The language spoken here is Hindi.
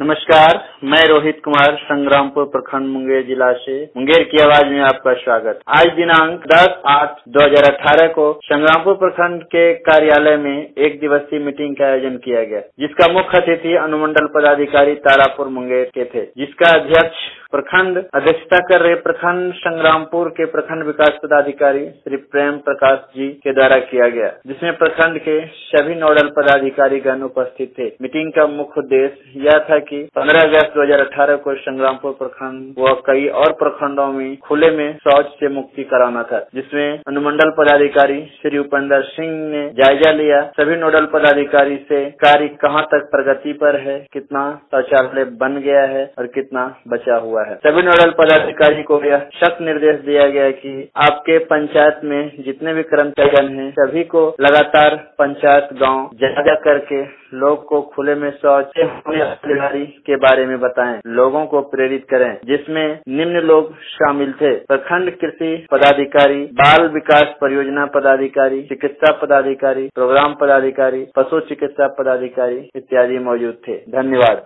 नमस्कार, मैं रोहित कुमार संग्रामपुर प्रखंड मुंगेर जिला से मुंगेर की आवाज में आपका स्वागत। आज दिनांक 10/8/2018 को संग्रामपुर प्रखंड के कार्यालय में एक दिवसीय मीटिंग का आयोजन किया गया, जिसका मुख्य अतिथि अनुमंडल पदाधिकारी तारापुर मुंगेर के थे, जिसका अध्यक्ष प्रखंड अध्यक्षता कर रहे प्रखंड संग्रामपुर के प्रखंड विकास पदाधिकारी श्री प्रेम प्रकाश जी के द्वारा किया गया, जिसमें प्रखंड के सभी नोडल पदाधिकारी गण उपस्थित थे। मीटिंग का मुख्य उद्देश्य यह था कि 15 अगस्त 2018 को संग्रामपुर प्रखंड व कई और प्रखंडों में खुले में शौच से मुक्ति कराना था, जिसमें अनुमंडल पदाधिकारी श्री उपेंद्र सिंह ने जायजा लिया। सभी नोडल पदाधिकारी से कार्य कहां तक प्रगति पर है, कितना शौचालय बन गया है और कितना बचा हुआ है। सभी नोडल पदाधिकारी को यह सख्त निर्देश दिया गया कि आपके पंचायत में जितने भी कर्मचारी हैं, सभी को लगातार पंचायत गांव जा करके लोग को खुले में शौच से होने वाली बीमारी के बारे में बताएं, लोगों को प्रेरित करें, जिसमें निम्न लोग शामिल थे: प्रखंड कृषि पदाधिकारी, बाल विकास परियोजना पदाधिकारी, चिकित्सा पदाधिकारी, प्रोग्राम पदाधिकारी, पशु चिकित्सा पदाधिकारी इत्यादि मौजूद थे। धन्यवाद।